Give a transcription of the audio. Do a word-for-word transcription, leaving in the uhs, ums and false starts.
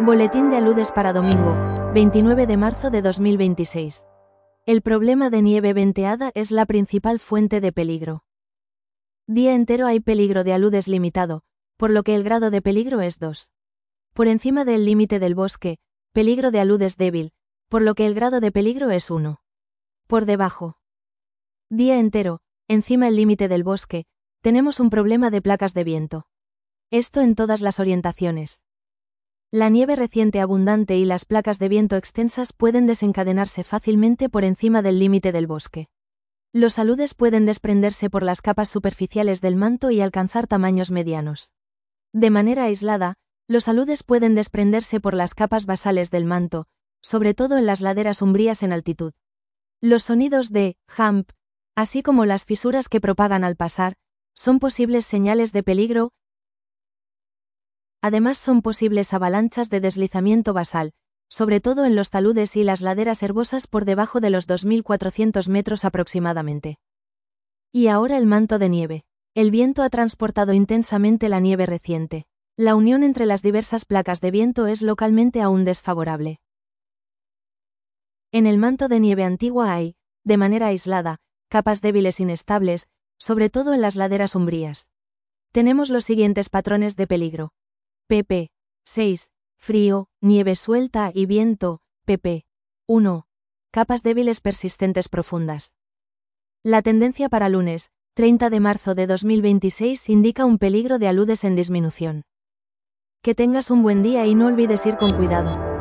Boletín de aludes para domingo, veintinueve de marzo de dos mil veintiséis. El problema de nieve venteada es la principal fuente de peligro. Día entero hay peligro de aludes limitado, por lo que el grado de peligro es dos. Por encima del límite del bosque, peligro de aludes débil, por lo que el grado de peligro es uno. Por debajo. Día entero, encima el límite del bosque, tenemos un problema de placas de viento. Esto en todas las orientaciones. La nieve reciente abundante y las placas de viento extensas pueden desencadenarse fácilmente por encima del límite del bosque. Los aludes pueden desprenderse por las capas superficiales del manto y alcanzar tamaños medianos. De manera aislada, los aludes pueden desprenderse por las capas basales del manto, sobre todo en las laderas umbrías en altitud. Los sonidos de hump, así como las fisuras que propagan al pasar, son posibles señales de peligro. Además son posibles avalanchas de deslizamiento basal, sobre todo en los taludes y las laderas herbosas por debajo de los dos mil cuatrocientos metros aproximadamente. Y ahora el manto de nieve. El viento ha transportado intensamente la nieve reciente. La unión entre las diversas placas de viento es localmente aún desfavorable. En el manto de nieve antigua hay, de manera aislada, capas débiles inestables, sobre todo en las laderas umbrías. Tenemos los siguientes patrones de peligro. pp. seis. Frío, nieve suelta y viento. pp. uno. Capas débiles persistentes profundas. La tendencia para lunes, treinta de marzo de dos mil veintiséis indica un peligro de aludes en disminución. Que tengas un buen día y no olvides ir con cuidado.